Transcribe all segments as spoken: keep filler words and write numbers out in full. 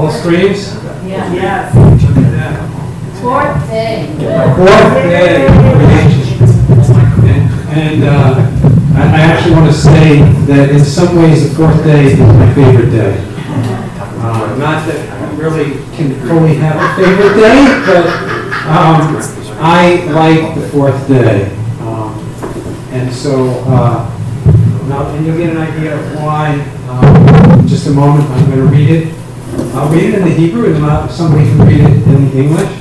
all screens? Yeah. Yes. Look at that. Fourth day. Fourth day of creation. And, and uh, I, I actually want to say that in some ways the fourth day is my favorite day. Uh, not that I really can fully have a favorite day, but um, I like the fourth day. Um, and so, uh, now, and you'll get an idea of why um, in just a moment. I'm going to read it. I'll read it in the Hebrew, and then I'll- somebody can read it in the English.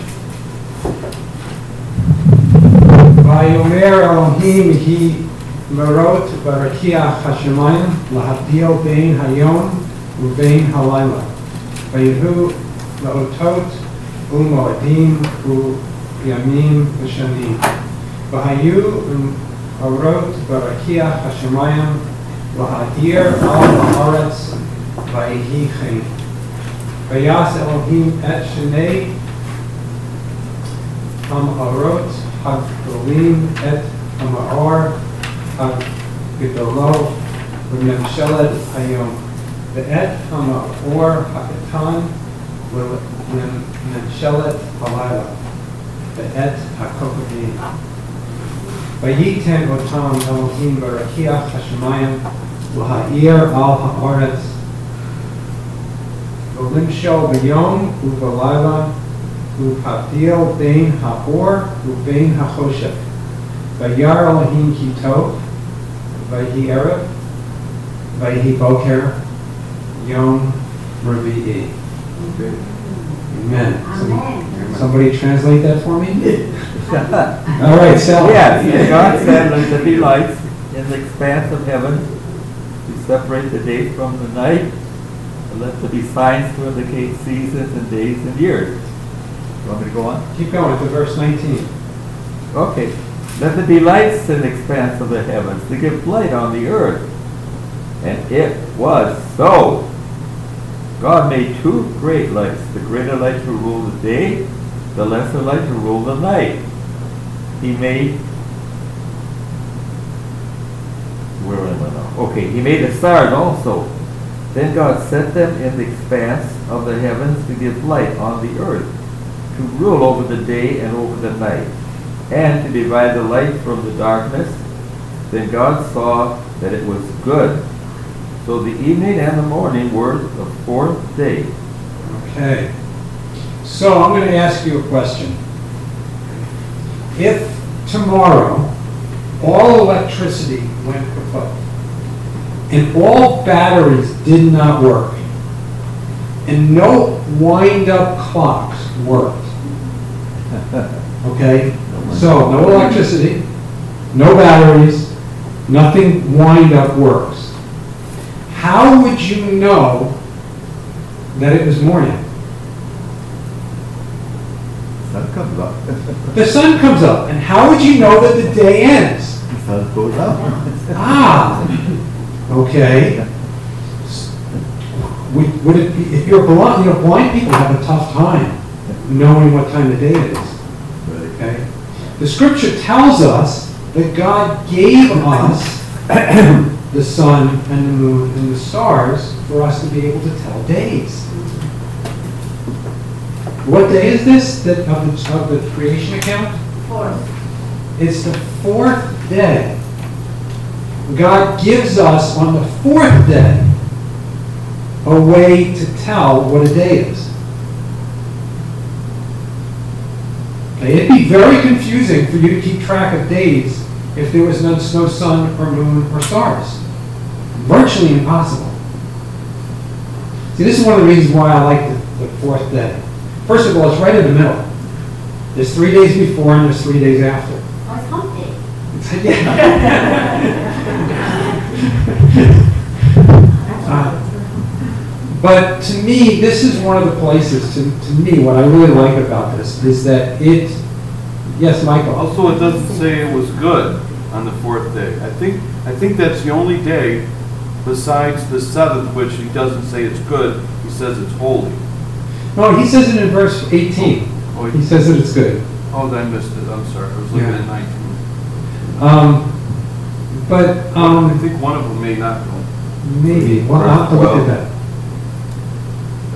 Vayomer Elohim hi merot barakiach hashemayim lahavdil bein hayom ubein halayla. Vayehu laotot u'moadim u'yamim v'shanim. Vahayu arot barakiach hashemayim lahadir al haaretz vayehi chen. Vayas Elohim et shnei ha'arot ha'gdolim et ha'ma'or ha'gdolo v'memshelet hayom ve'et ha'ma'or ha'katan v'memshelet halayla ve'et ha'kokavim vayiten otam Elohim barakiach hashemayim l'ha'ir al ha'aretz v'limshol b'yom u'v'layla u'havdil bein ha'or u'bein ha'choshech v'yar Elohim ki tov v'hi erev v'hi boker yom revi'i. Amen. Some, somebody translate that for me? All right, Sal. Yes, God said, let there be lights in the expanse of heaven to separate the day from the night, and let there be signs to indicate seasons and days and years. You want me to go on? Keep going to verse nineteen. Okay. Let there be lights in the expanse of the heavens to give light on the earth. And it was so. God made two great lights, the greater light to rule the day, the lesser light to rule the night. He made, where am I now? Okay, he made the stars also. Then God set them in the expanse of the heavens to give light on the earth, to rule over the day and over the night, and to divide the light from the darkness. Then God saw that it was good. So the evening and the morning were the fourth day. Okay. So I'm going to ask you a question. If tomorrow all electricity went kaput and all batteries did not work and no wind-up clocks worked, okay? So no electricity, no batteries, nothing wind-up works. How would you know that it was morning? Sun comes up. The sun comes up, and how would you know that the day ends? The sun goes up. Ah, okay. Would, would it be, if you're blind, you know, blind people have a tough time knowing what time of day it is. Okay? The scripture tells us that God gave us the sun and the moon and the stars for us to be able to tell days. What day is this that of the, of the creation account? Fourth. It's the fourth day. God gives us on the fourth day a way to tell what a day is. Okay, it'd be very confusing for you to keep track of days if there was no, no sun or moon or stars. Virtually impossible. See, this is one of the reasons why I like the, the fourth day. First of all, it's right in the middle. There's three days before and there's three days after. Oh, it's hump day. It's- yeah. uh, but to me, this is one of the places, to, to me, what I really like about this is that it, yes, Michael? Also, it doesn't say it was good on the fourth day. I think I think that's the only day besides the seventh, which he doesn't say it's good. He says it's holy. No, he says it in verse eighteen. Oh, He says that it's good. oh, I missed it. I'm sorry. I was looking Yeah. at nineteen. Um, but I um, think one of them may not go. maybe. Well, I'll have to look at that.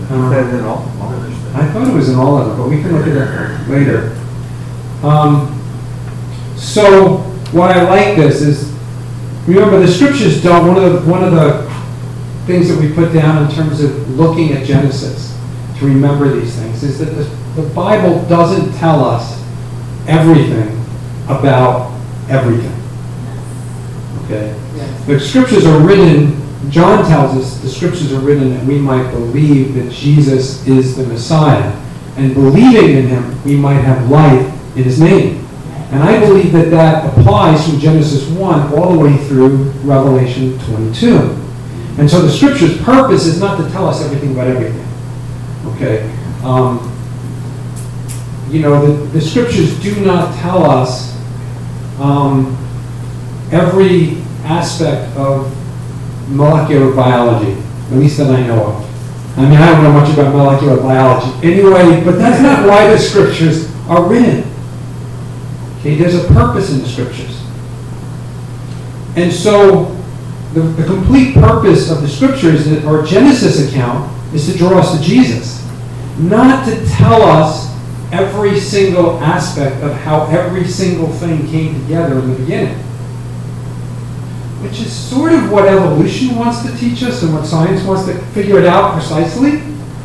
Um, Says it all. I thought it was in all of them, but we can look at it later. Um, so why I like this is, remember the scriptures don't, one of the, one of the things that we put down in terms of looking at Genesis to remember these things is that the, the Bible doesn't tell us everything about everything. Okay? The scriptures are written, John tells us the scriptures are written that we might believe that Jesus is the Messiah. And believing in him, we might have life in his name. And I believe that that applies from Genesis one all the way through Revelation twenty-two. And so the scripture's purpose is not to tell us everything about everything. Okay? Um, you know, the, the scriptures do not tell us um, every aspect of molecular biology, at least that I know of. I mean, I don't know much about molecular biology anyway, but that's not why the scriptures are written. Okay, there's a purpose in the scriptures. And so, the, the complete purpose of the scriptures, or Genesis account, is to draw us to Jesus. Not to tell us every single aspect of how every single thing came together in the beginning. Which is sort of what evolution wants to teach us and what science wants to figure it out precisely.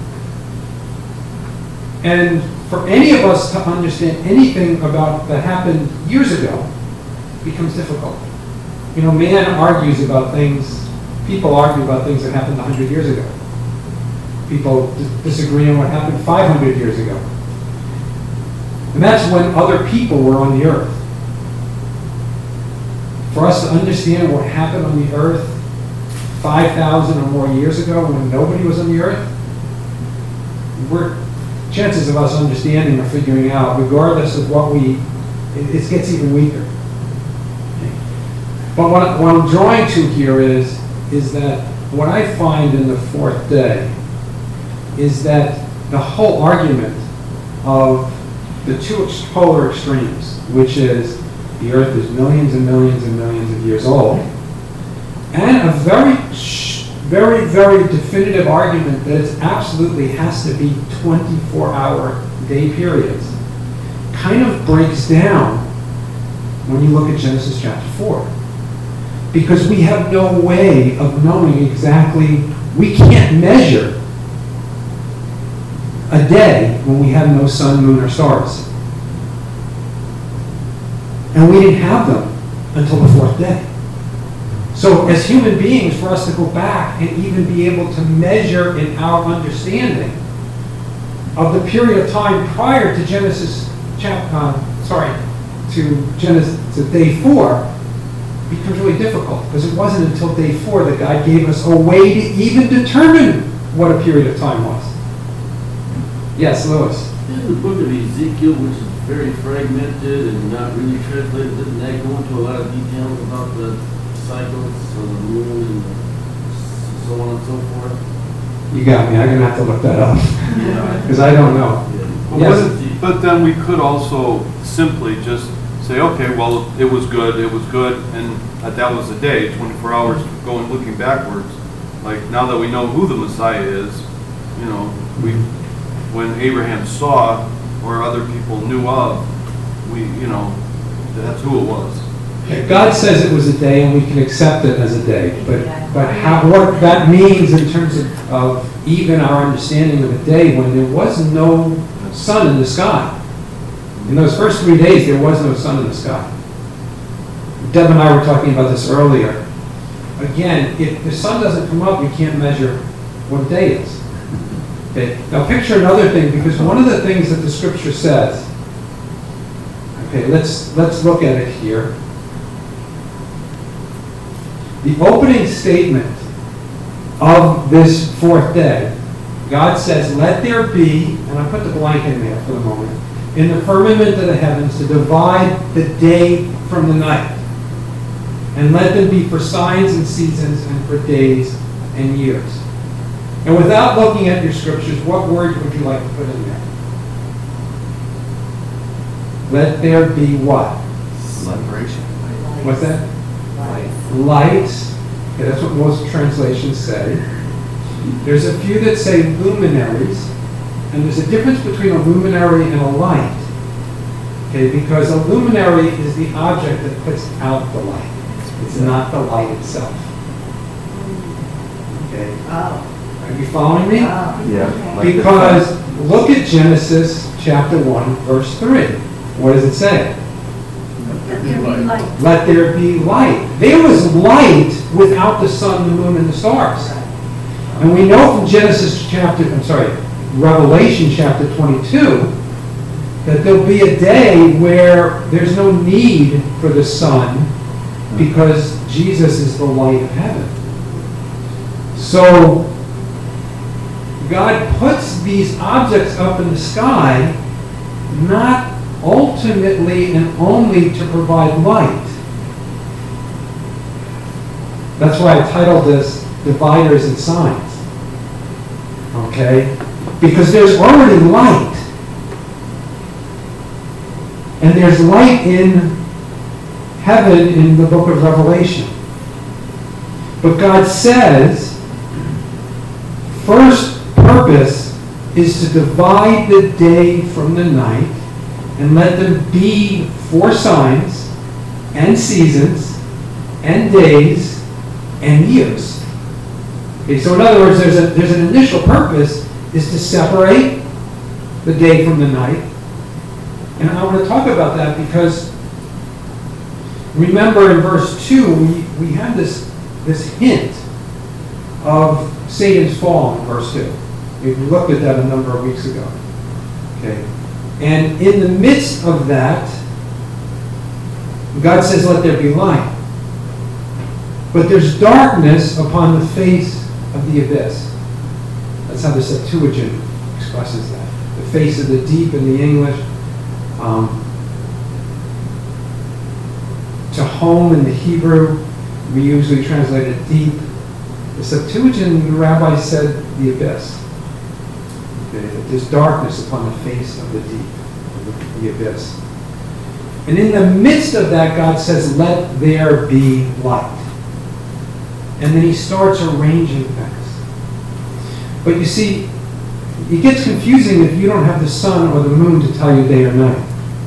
And for any of us to understand anything about that happened years ago becomes difficult. You know, man argues about things, people argue about things that happened one hundred years ago. People d- disagree on what happened five hundred years ago. And that's when other people were on the earth. For us to understand what happened on the earth five thousand or more years ago when nobody was on the earth, we're, chances of us understanding or figuring out, regardless of what we, it, it gets even weaker. But what, I, what I'm drawing to here is, is that what I find in the fourth day is that the whole argument of the two ex- polar extremes, which is the earth is millions and millions and millions of years old, and a very, very, very definitive argument that it absolutely has to be twenty-four hour day periods, kind of breaks down when you look at Genesis chapter four. Because we have no way of knowing exactly, we can't measure a day when we have no sun, moon, or stars. And we didn't have them until the fourth day. So as human beings, for us to go back and even be able to measure in our understanding of the period of time prior to Genesis, chapter, uh, sorry, to Genesis, to day four, becomes really difficult, because it wasn't until day four that God gave us a way to even determine what a period of time was. Yes, Lewis? In the book of Ezekiel, which is very fragmented and not really translated, doesn't that go into a lot of details about the cycles of the moon and so on and so forth? You got me. I'm going to have to look that up, Yeah. because I don't know. Yeah. But, Yes. wouldn't- but then we could also simply just say, okay, well, it was good, it was good, and that, that was the day, twenty-four hours going, looking backwards. Like, now that we know who the Messiah is, you know, we, when Abraham saw, or other people knew of, we, you know, that's who it was. God says it was a day, and we can accept it as a day. But but how, what that means in terms of, of even our understanding of a day when there was no sun in the sky. In those first three days, there was no sun in the sky. Deb and I were talking about this earlier. Again, if the sun doesn't come up, you can't measure what day is. Okay. Now picture another thing, because one of the things that the scripture says, okay, let's let's look at it here. The opening statement of this fourth day, God says, let there be, and I put the blank in there for the moment, in the firmament of the heavens to divide the day from the night, and let them be for signs and seasons and for days and years. And without looking at your scriptures, what word would you like to put in there? Let there be what? Celebration. What's that? Light. Okay, that's what most translations say. There's a few that say luminaries, and there's a difference between a luminary and a light. Okay, because a luminary is the object that puts out the light. It's not the light itself. Okay, Oh. are you following me? Yeah. like the Because sun. look at Genesis chapter one, verse three. What does it say? Let there be light. Let there be light. There was light without the sun, the moon, and the stars. And we know from Genesis chapter, I'm sorry, Revelation chapter twenty-two, that there'll be a day where there's no need for the sun because Jesus is the light of heaven. So God puts these objects up in the sky not ultimately and only to provide light. That's why I titled this Dividers and Signs. Okay? Because there's already light. And there's light in heaven in the book of Revelation. But God says, first purpose is to divide the day from the night and let them be for signs and seasons and days and years. Okay, so in other words, there's a there's an initial purpose is to separate the day from the night. And I want to talk about that because remember in verse two, we, we had this, this hint of Satan's fall in verse two. We looked at that a number of weeks ago. Okay. And in the midst of that, God says, let there be light. But there's darkness upon the face of the abyss. That's how the Septuagint expresses that. The face of the deep in the English. Um, to home in the Hebrew, we usually translate it deep. The Septuagint, the rabbi said the abyss. Okay, there's darkness upon the face of the deep, of the, the abyss. And in the midst of that, God says, let there be light. And then he starts arranging things. But you see, it gets confusing if you don't have the sun or the moon to tell you day or night.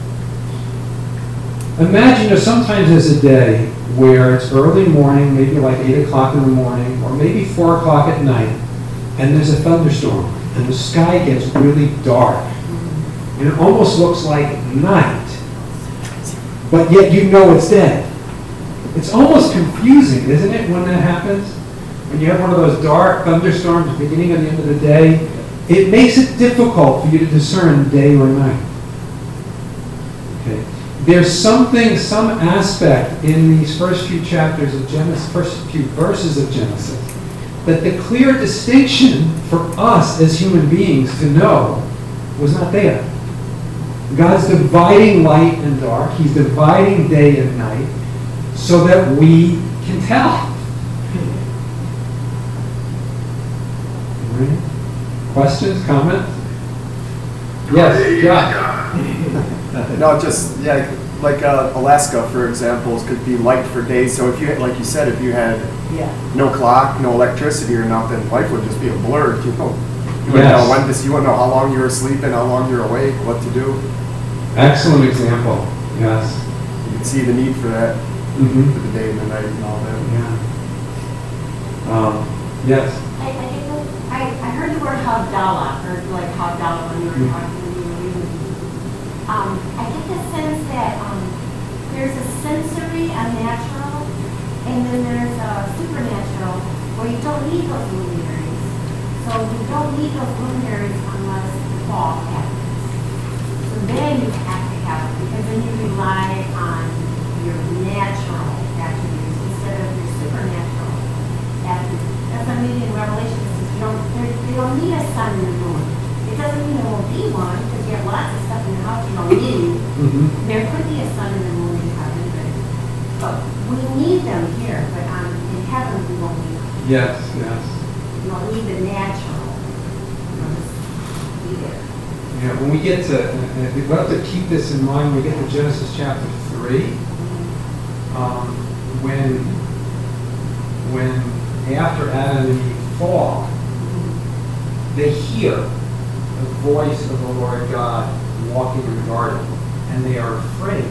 Imagine if sometimes there's a day where it's early morning, maybe like eight o'clock in the morning, or maybe four o'clock at night, and there's a thunderstorm, and the sky gets really dark. And it almost looks like night, but yet you know it's day. It's almost confusing, isn't it, when that happens? When you have one of those dark thunderstorms at the beginning or the end of the day, it makes it difficult for you to discern day or night. Okay. There's something, some aspect in these first few chapters of Genesis, first few verses of Genesis, that the clear distinction for us as human beings to know was not there. God's dividing light and dark. He's dividing day and night so that we can tell. Right? Questions, comments? Yes, John. No, just, yeah, like uh, Alaska, for example, could be light for days. So if you, like you said, if you had Yeah. no clock, no electricity or nothing, life would just be a blur. You know, you wouldn't Yes. know when this, you wouldn't know how long you were sleeping, how long you were awake, what to do. Excellent example. Yes. You could see the need for that Mm-hmm. for the day and the night and all that. Yeah. Um, yes. I, I, think that- I, I heard the word Havdalah, or like Havdalah when you were talking, when you were reading. Um, I get the sense that, um, there's a sensory, a natural, and then there's a supernatural, where you don't need those luminaries. So you don't need those luminaries unless the fall happens. So then you have to have it, because then you rely on your natural attributes instead of your supernatural attributes. That's what I mean in Revelation, it says you don't, there- you don't need a sun and a moon. It doesn't mean there won't be one, because you have lots of stuff in your house you don't need. Mm-hmm. There could be a sun and a moon in heaven, but, but we need them here, but um, in heaven we won't need them. Yes, yes. We don't need the natural. It'll just be there. Yeah, when we get to, and we'll have to keep this in mind when we get to Genesis chapter three, um, when, when after Adam and Eve fall, they hear the voice of the Lord God walking in the garden, and they are afraid.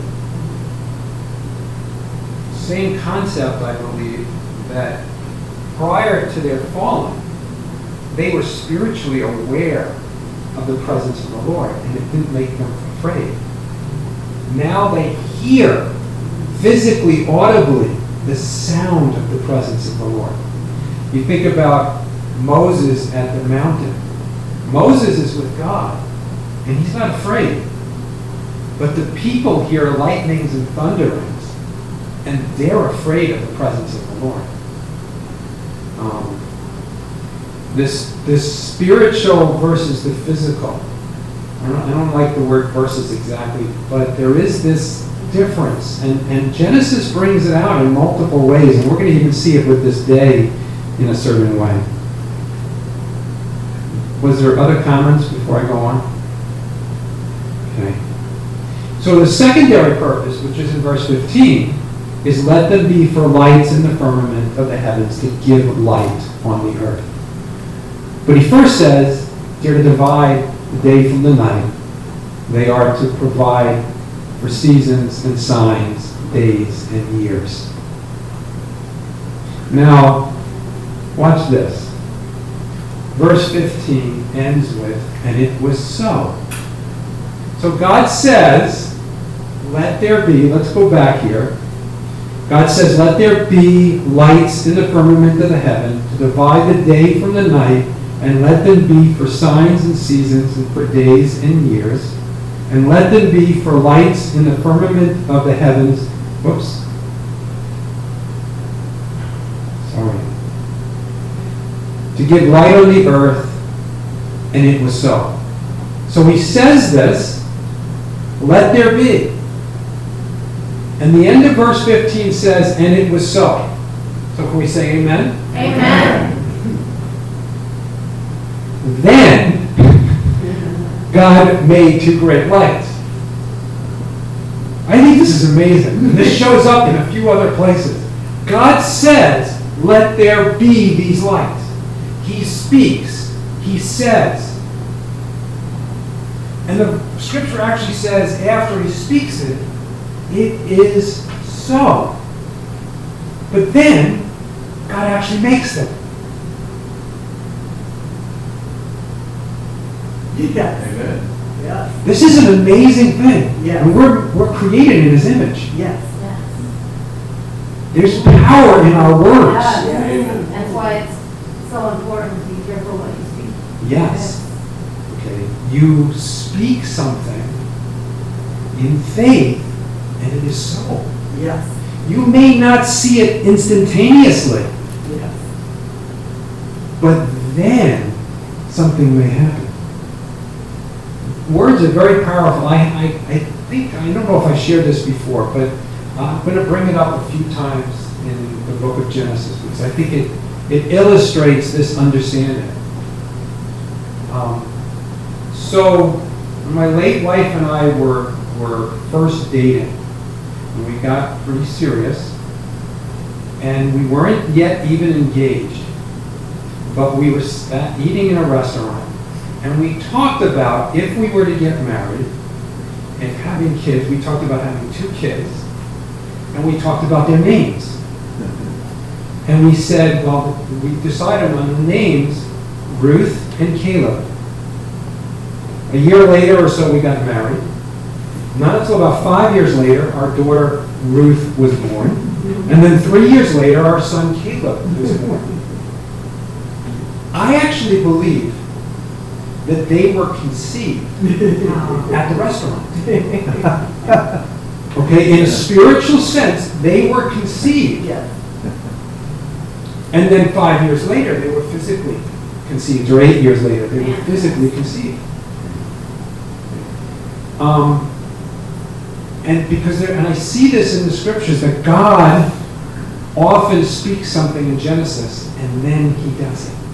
Same concept, I believe, that prior to their falling, they were spiritually aware of the presence of the Lord, and it didn't make them afraid. Now they hear physically, audibly, the sound of the presence of the Lord. You think about Moses at the mountain. Moses is with God, and he's not afraid. But the people hear lightnings and thunderings, and they're afraid of the presence of the Lord. Um, this, this spiritual versus the physical. I don't, I don't like the word versus exactly, but there is this difference. And, and Genesis brings it out in multiple ways, and we're going to even see it with this day in a certain way. Was there other comments before I go on? Okay. So the secondary purpose, which is in verse fifteen, is let them be for lights in the firmament of the heavens to give light on the earth. But he first says they're to divide the day from the night. They are to provide for seasons and signs, days and years. Now, watch this. Verse fifteen ends with, and it was so. So God says, let there be, let's go back here. God says, let there be lights in the firmament of the heaven to divide the day from the night, and let them be for signs and seasons and for days and years. And let them be for lights in the firmament of the heavens. Whoops. Sorry. To give light on the earth, and it was so. So he says this, let there be. And the end of verse fifteen says, and it was so. So can we say amen? Amen. Then God made two great lights. I think this is amazing. This shows up in a few other places. God says, let there be these lights. He speaks. He says. And the scripture actually says, after he speaks it, it is so. But then, God actually makes them. Yes. Amen. Yes. This is an amazing thing. Yeah. And we're, we're created in his image. Yes. There's power in our words. Yes. That's why it's so important to be careful what you speak. Yes. Okay. You speak something in faith, and it is so. Yes. You may not see it instantaneously, Yes. but then something may happen. Words are very powerful. I, I, I think, I don't know if I shared this before, but I'm going to bring it up a few times in the book of Genesis because I think it, it illustrates this understanding. Um, so, my late wife and I were, were first dating. And we got pretty serious. And we weren't yet even engaged. But we were sat eating in a restaurant. And we talked about if we were to get married and having kids, we talked about having two kids. And we talked about their names. And we said, well, we decided on the names, Ruth and Caleb. A year later or so, we got married. Not until about five years later, our daughter Ruth was born. And then three years later, our son Caleb was born. I actually believe that they were conceived at the restaurant. Okay, in a spiritual sense, they were conceived. Yes. And then five years later, they were physically conceived, or eight years later, they were physically conceived. Um, and because there, and I see this in the scriptures that God often speaks something in Genesis, and then He does it.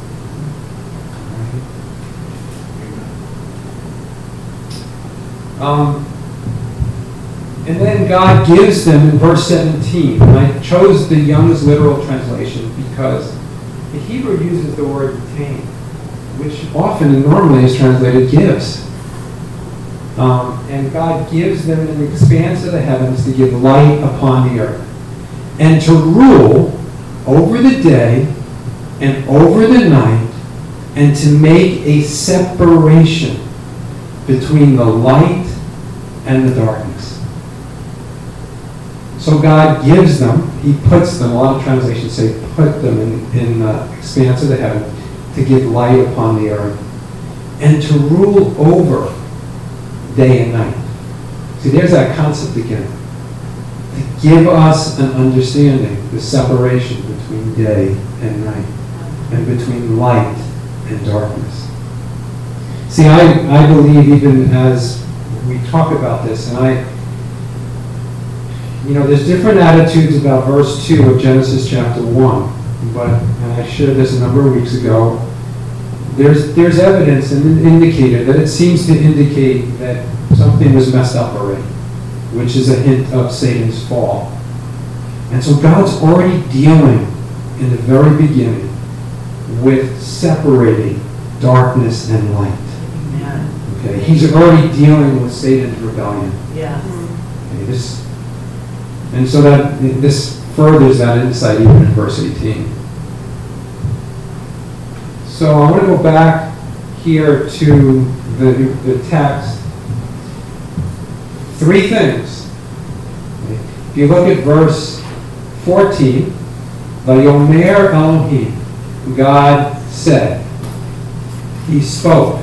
Um, and then God gives them in verse seventeen. And I chose the Young's literal translation because the Hebrew uses the word tame. which often and normally is translated gives. Um, and God gives them an expanse of the heavens to give light upon the earth, and to rule over the day and over the night, and to make a separation between the light and the darkness. So God gives them, He puts them, a lot of translations say put them in, in the expanse of the heaven to give light upon the earth, and to rule over day and night. See, there's that concept again. To give us an understanding, the separation between day and night, and between light and darkness. See, I, I believe even as we talk about this, and I, you know, there's different attitudes about verse two of Genesis chapter one, but, and I shared this a number of weeks ago, there's, there's evidence and an indicator that it seems to indicate that something was messed up already, which is a hint of Satan's fall. And so God's already dealing in the very beginning with separating darkness and light. Amen. Okay, He's already dealing with Satan's rebellion. Yes. Okay, this, and so that this furthers that insight even in verse eighteen. So I want to go back here to the, the text. Three things. Okay. If you look at verse fourteen, Vayomer Elohim, God said, He spoke.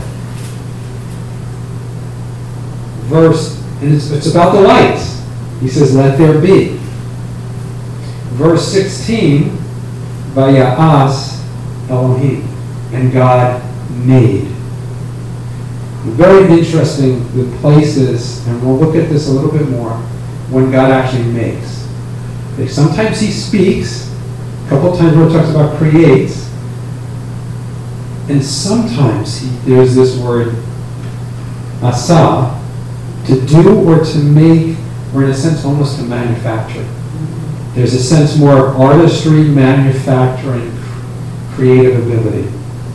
Verse, and it's, it's about the lights. He says, let there be. Verse sixteen, Vaya'as Elohim, and God made. Very interesting the places, and we'll look at this a little bit more, when God actually makes. Okay, sometimes He speaks, a couple of times where it talks about creates, and sometimes he, there's this word asa, to do or to make, or in a sense almost to manufacture. There's a sense more artistry, manufacturing, creative ability.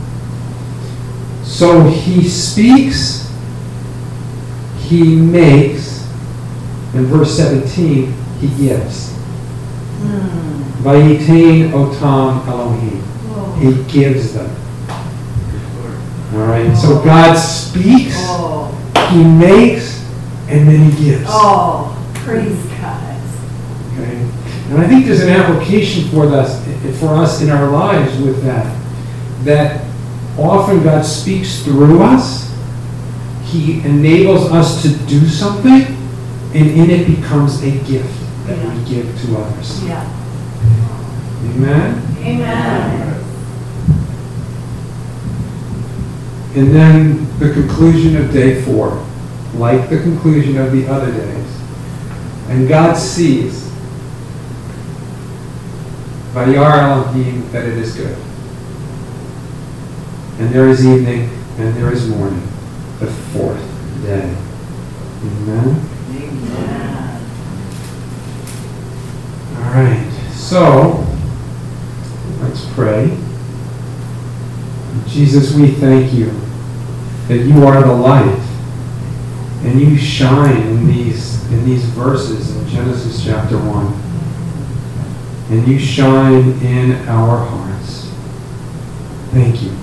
So He speaks, He makes, in verse seventeen, He gives. Mm. Vayitain otam Elohim. Whoa. He gives them. All right, so God speaks, Oh. He makes, and then He gives. Oh, praise God. Okay? And I think there's an application for us, for us in our lives with that. That often God speaks through us. He enables us to do something, and in it becomes a gift that Yeah. we give to others. Yeah. Amen? Amen. And then the conclusion of day four, like the conclusion of the other days. And God sees, Vayar Elohim, that it is good. And there is evening, and there is morning, the fourth day. Amen? Amen. All right, so let's pray. Jesus, we thank You that You are the light, and You shine in these in these verses in Genesis chapter one, and You shine in our hearts. Thank You.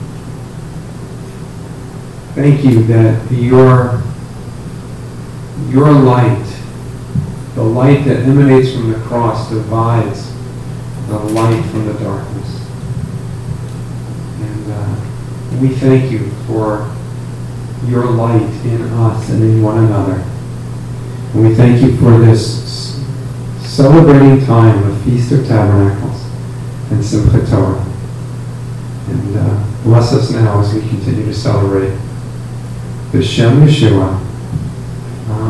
Thank You that Your Your light, the light that emanates from the cross, divides the light from the darkness. And uh, we thank You for Your light in us and in one another. And we thank You for this celebrating time of Feast of Tabernacles and Simchat Torah. And uh, bless us now as we continue to celebrate B'Shem Yeshua.